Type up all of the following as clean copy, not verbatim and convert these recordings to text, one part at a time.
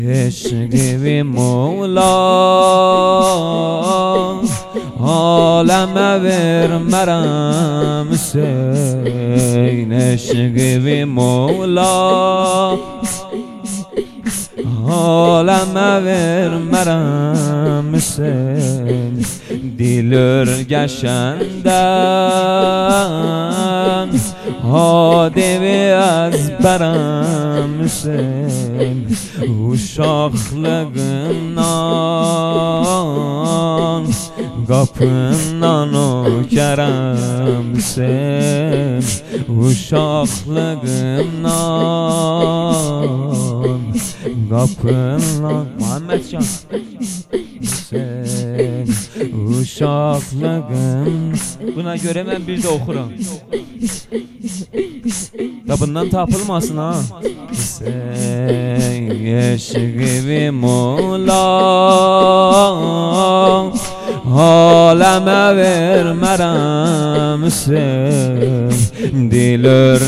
عشقی مولا عالم ور مرم حسین عشقی مولا عالم ور مرم حسین دیلر گشندن هادوی از برم حسین uşaqlığından qapından o kərəm sen uşaqlığından qapından Muhammed Can sen uşaqlığın buna göre mən bir də oxuram da bundan tapılmasın ha sen eşqi mola aləmə vermərəm sen dilör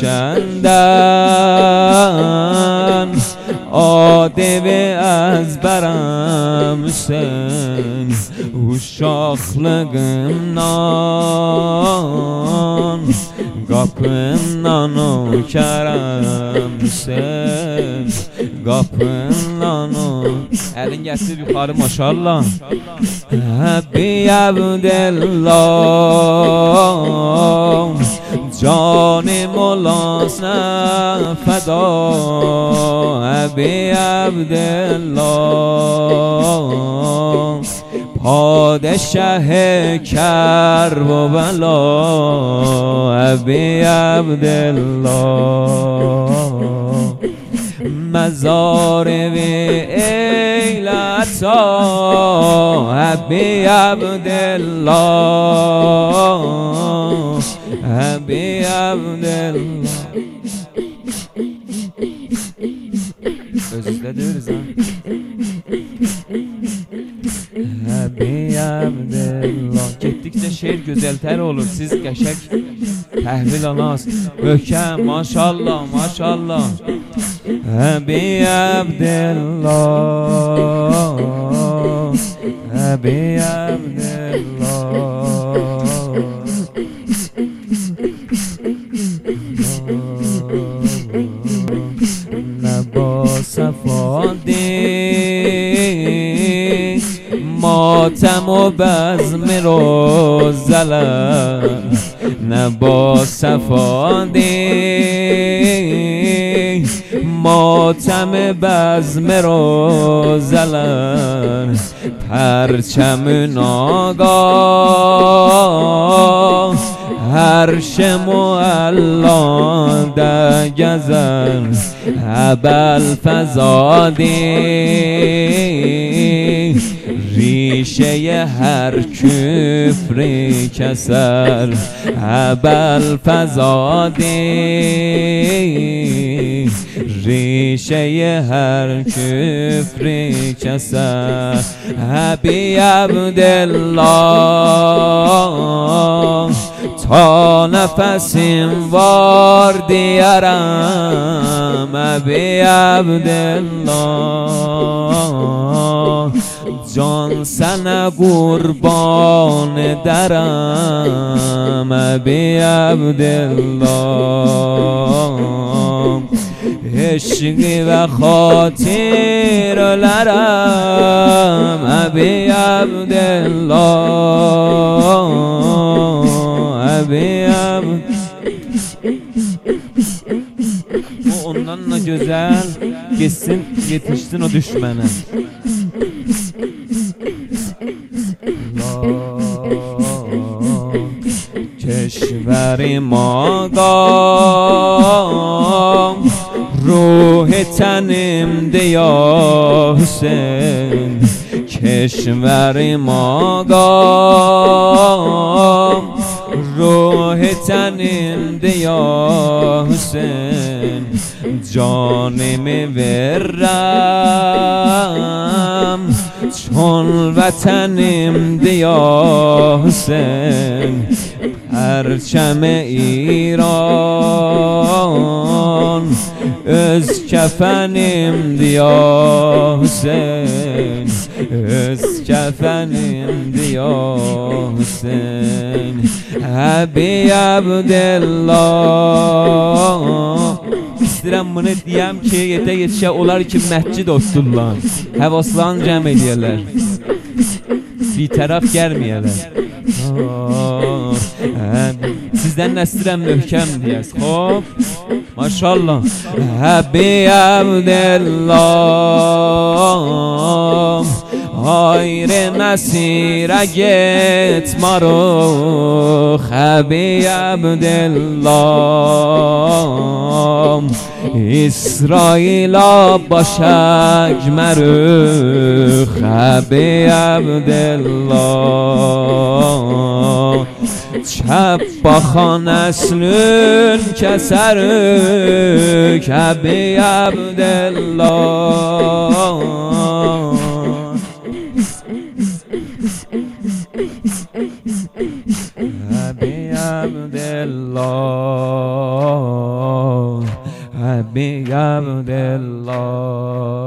gəşəndən adevi əzbərəm sen uşaqlığımdan qapından o kərəm sen qapından o əlin gətir yuxarı maşallah Həbbi Əbdəllah canım olasına fəda Həbbi Əbdəllah padişah-ı Kərbala Həbbi Əbdəllah مزاروی ایلتا حبی عبدالله حبی عبدالله Özüzde diyoruz ha Həbi Əbdəllah Getdikcə şeir gözəltər olur siz qəşək təhvil alaz möhkəm maşallah maşallah Həbi Əbdəllah Həbi Əbdəllah Nəba səfadir ماتم و بزم رو زلم نبا صفادی ماتم بزم رو زلم پرچم ناگاه هرش معلا ده گزن ابل فزادی ریشه هر کفری کسر ابل فزادی ریشه هر کفری کسر حبی عبدالله تا نفسیم وار دیارم حبی عبدالله جان سن قربان درم حبی عبدالله عشقی و خاطر لرم حبی عبدالله حبی عبدالله O ondan da güzel gitsin yetişsin o düşmene کشور ما روح تنم دیا حسین کشور ما روح تنم دیا حسین جانم ورم چون وطنم دیا حسین پرچم ایران öz kəfənimdir ya Hüseyn, öz kəfənimdir ya Hüseyn. Əbi Abdullah. İstəyirəm bunu deyəm ki, yetə olar ki, məscid olsunlar, həvaslarını cəm eləyərlər, bir tərəf gəlməyərlər. Sizdən nə istəyirəm möhkəm deyəz. Xob, maşallah. Əbi Abdullah, ayrı məsirə getmarıq. Əbi Abdullah, İsrail'a başak merük. Əbi Abdullah, çəp baxan əslün kəsərük. Əbi Abdullah, Əbi Abdullah, Əbi Abdullah.